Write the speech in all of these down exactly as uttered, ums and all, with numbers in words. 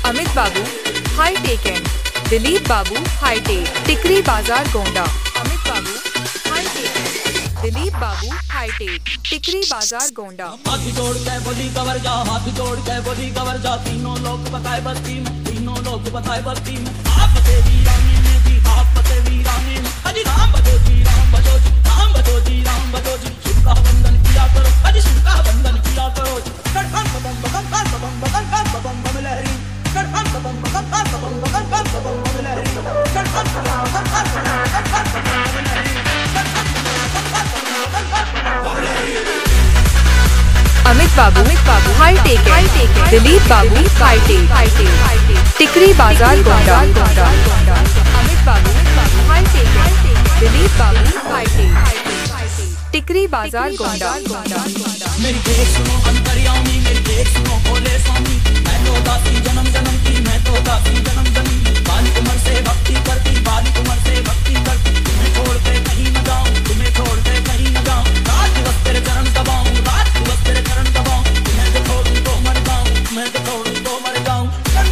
Amit Babu high tech and Dilip Babu high tech Tikri Bazar Gonda. Amit Babu high tech and Dilip Babu high tech Tikri Bazar Gonda. हाथ जोड़ के बोली कवर जा, हाथ जोड़ के बोली कवर जा। तीनों लोग बताए बस्ती में, तीनों लोग बताए बस्ती में। आप तेरी रानी में जी, आप तेरी रानी में। हजी राम बजो जी, राम बजो जी, राम बजो जी, राम बजो जी। शिव का वंदन किया करो, हजी शिव का वंदन किया करो। कड़कन बम बम बम बम बम बम बम बम लहरी। कड़कन बम बम बम बम बम बम बम लहरी। कड़कन बम बम बम बम बम लहरी। Amit Babu Amit Babu high tech high tech Dilip Babu high tech high tech Tikri Bazar Gonda. Amit Babu high tech Dilip Babu high tech Tikri Bazar Gonda. मेरी देख सुनो अंतर्यामी, मेरी देख सुनो भोले स्वामी। मैं तो दासी जन्म जन्म की, मैं तो दासी जन्म जन्म की। बालिक उम्र से भक्ति करती, बालिक उम्र से भक्ति करती। तुम्हें छोड़ के कहीं न जाऊं, तुम्हें छोड़ के कहीं न जाऊं। रात दिवस तेरे चरण दबाऊं, रात दिवस तेरे चरण दबाऊं। तुम्हें जो छोड़ूं तो मर जाऊं, तुम्हें जो छोड़ूं तो मर जाऊं।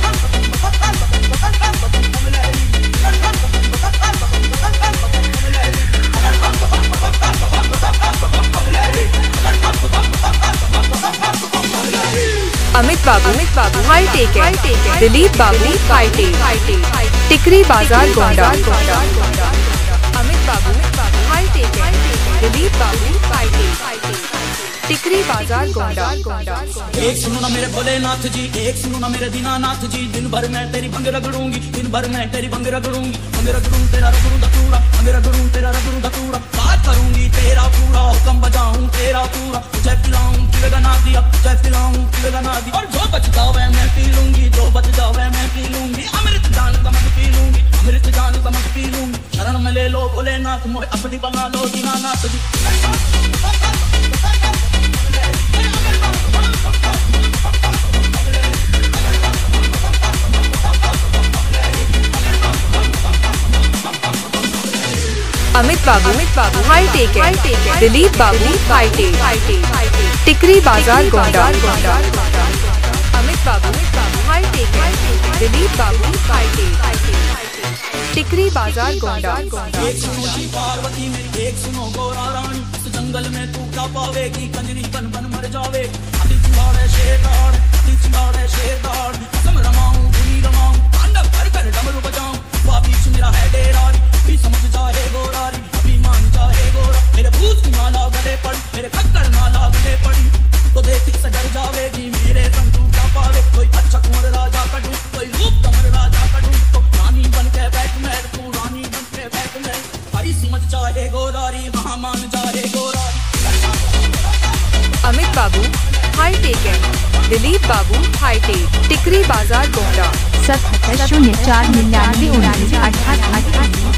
Amit Babu Amit Babu high tech high tech Dilip Babu high tech Tikri Bazar Gonda. Amit Babu high tech Dilip Babu high tech Tikri Bazar Gonda. एक सुनो ना मेरे भोलेनाथ जी, एक सुनो ना मेरे दीनानाथ जी। दिन भर मैं तेरी भंग रगड़ूंगी, दिन भर मैं तेरी भंग रगड़ूंगी। भंग रगड़ूं तेरा रगड़ूं धतूरा, भंग रगड़ूं तेरा रगड़ूं धतूरा। बात करूंगी तेरा पूरा, हुक्म बजाऊं तेरा पूरा। तुझे पिलाऊं पिलेगा ना दिया, तुझे पिलाऊं पिलेगा ना दिया। और जो बच जावे मैं पी लूंगी, जो बच जावे मैं पी लूंगी। अमृत जान समझ पी लूंगी, अमृत जान समझ पी लूंगी। शरण में ले लो भोलेनाथ, मोहे अपनी बना लो Dinanath ji. Amit Babu Amit Babu high tech high tech Dilip Babu high tech Tikri Bazar Gonda. Amit Babu high tech Dilip Babu high tech Tikri Bazar Gonda. एक सुनो जी पार्वती मेरी, एक सुनो गौरा रानी। इस जंगल में तू क्या पावेगी, कंजरी बन बन मर जावे। अति चिंगाड़े शेर दाड़, अति चिंगाड़े शेर दाड़। कसम रमाऊं धुनी रमाऊं, तांडव कर कर डमरू बजाऊं। बीच मेरा है डेरा, भी समझ जाए गोरारी, अभी मान जाए गोरा। मेरे भूत की माला गले पड़ी, मेरे खक्कर माला गले पड़ी। तो देख से डर जावेगी, मेरे संग तू क्या पावे। कोई अच्छा कुंवर राजा का ढूंढ, कोई रूप कमर राजा का ढूंढ। तो रानी बन के बैठ मैं, तू रानी बन के बैठ मैं। भाई समझ जाए गोरारी, वहाँ मान जाए गोरारी। Amit Babu high tech and Dilip Babu high tech Tikri Bazar Gonda. सतहत्तर शून्य चार निन्यानवे उन्नीस अठारह अठारह।